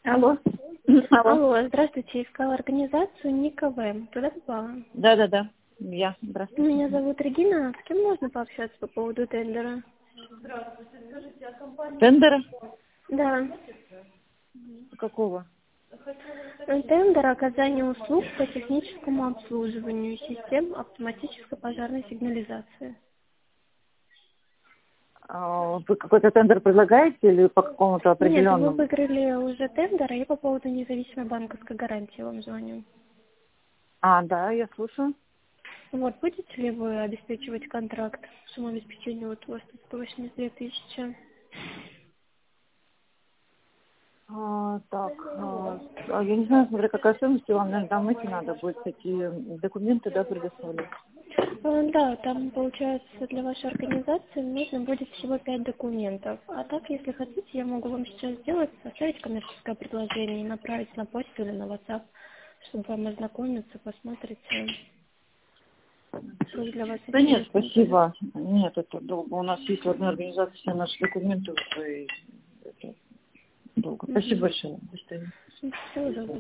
Алло. Алло. Алло, здравствуйте, искала организацию НИКВ. Туда попала? Да. Я. Здравствуйте. Меня зовут Регина. С кем можно пообщаться по поводу тендера? Тендера? Да. Какого? Тендер оказания услуг по техническому обслуживанию систем автоматической пожарной сигнализации. Вы какой-то тендер предлагаете или по какому-то Нет, вы определенному? выиграли уже тендер, а я по поводу независимой банковской гарантии вам звоню. Да, я слушаю. Вот, будете ли вы обеспечивать контракт? Сумма обеспечения вот у вас тут 182 тысячи. Я не знаю, смотря какая стоимость, вам, наверное, там эти надо будет такие документы, да, предоставлять. Да, там, получается, для вашей организации нужно будет всего 5 документов. А так, если хотите, я могу вам сейчас сделать, составить коммерческое предложение и направить на почту или на WhatsApp, чтобы вам ознакомиться, посмотрите, что для вас Да нет, интересно будет. спасибо. Нет, это долго. У нас есть в одной организации все наши документы уже, и это долго. Спасибо большое. До свидания. Всего доброго.